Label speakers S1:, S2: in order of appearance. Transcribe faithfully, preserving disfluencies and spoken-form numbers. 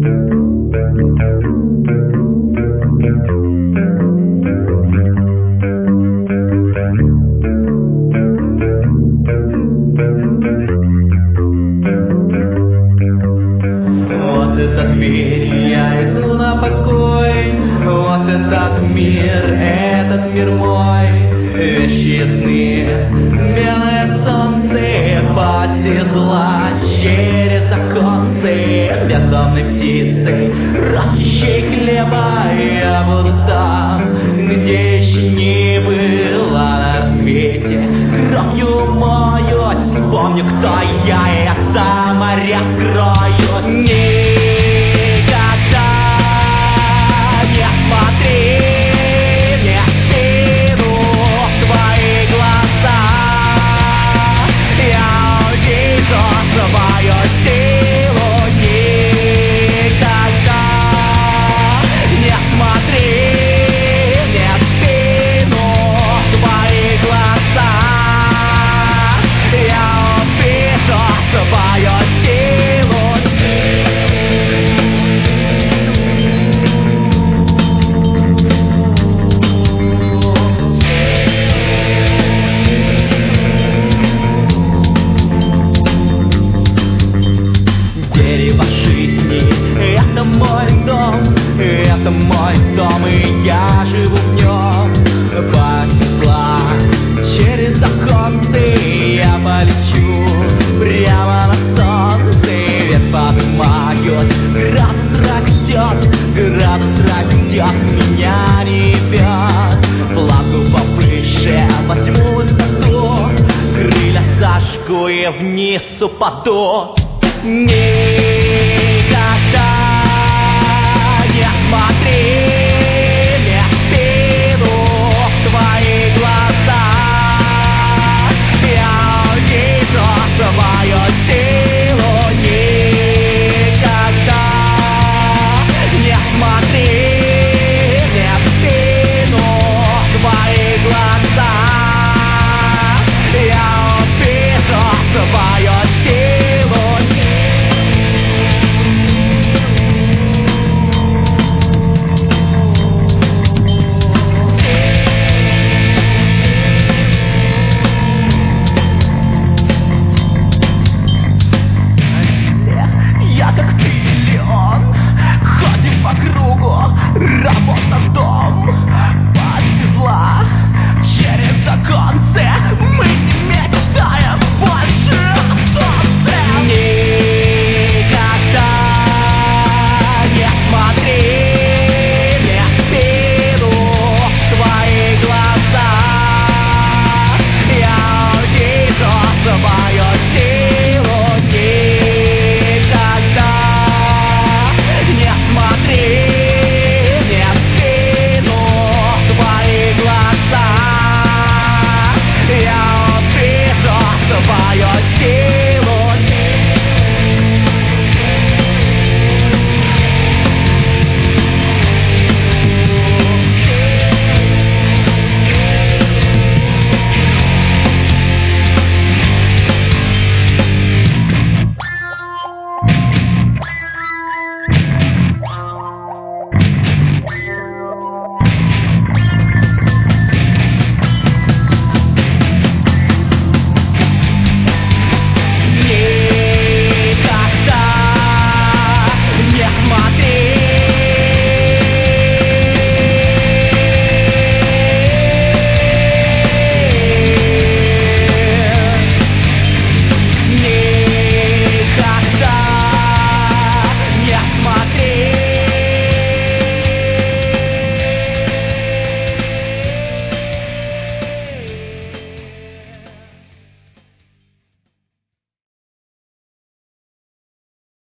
S1: Вот этот мир, я иду на покой. Вот этот мир, этот мир мой. Вещи сны, белое солнце посезла через оконцы. Бездомной птицей, растящей хлеба, я буду там, где еще не была на рассвете. Кровью мою вспомню, кто я, и отца моря скрою. Никогда не смотри мне в спину, в твои глаза. Я увижу свою силу. Никогда не смотри мне в спину, в твои глаза. Я увижу свою силу. Дерево жизни — это мой дом, это мой дом, и я живу в нем. Понесла через оконцы, я полечу прямо на солнце. Вверх поднимаюсь, градус растет, градус растет, меня ревет. Плаваю повыше, возьму высоту, крылья сожгу и вниз упаду. Не